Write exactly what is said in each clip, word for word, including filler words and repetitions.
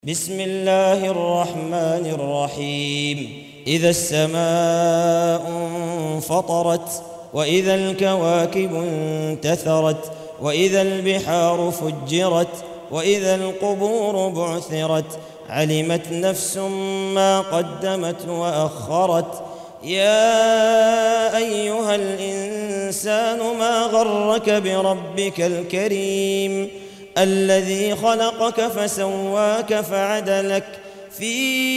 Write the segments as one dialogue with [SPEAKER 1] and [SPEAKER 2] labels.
[SPEAKER 1] بسم الله الرحمن الرحيم. إذا السماء انفطرت وإذا الكواكب انتثرت وإذا البحار فجرت وإذا القبور بعثرت علمت نفس ما قدمت وأخرت. يا أيها الإنسان ما غرك بربك الكريم الذي خلقك فسواك فعدلك في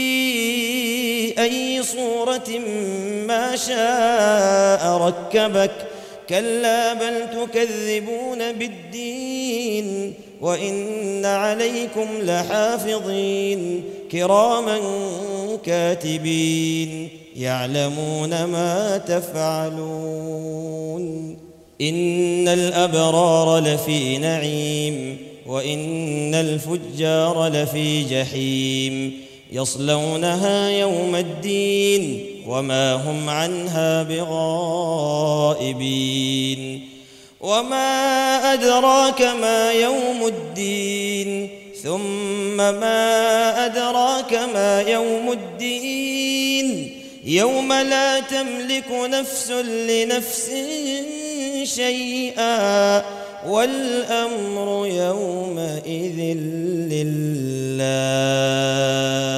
[SPEAKER 1] أي صورة ما شاء ركبك. كلا بل تكذبون بالدين وإن عليكم لحافظين كراما كاتبين يعلمون ما تفعلون. إن الأبرار لفي نعيم وإن الفجار لفي جحيم يصلونها يوم الدين وما هم عنها بغائبين. وما أدراك ما يوم الدين ثم ما أدراك ما يوم الدين يوم لا تملك نفس لنفس شيئا والأمر يومئذ لله.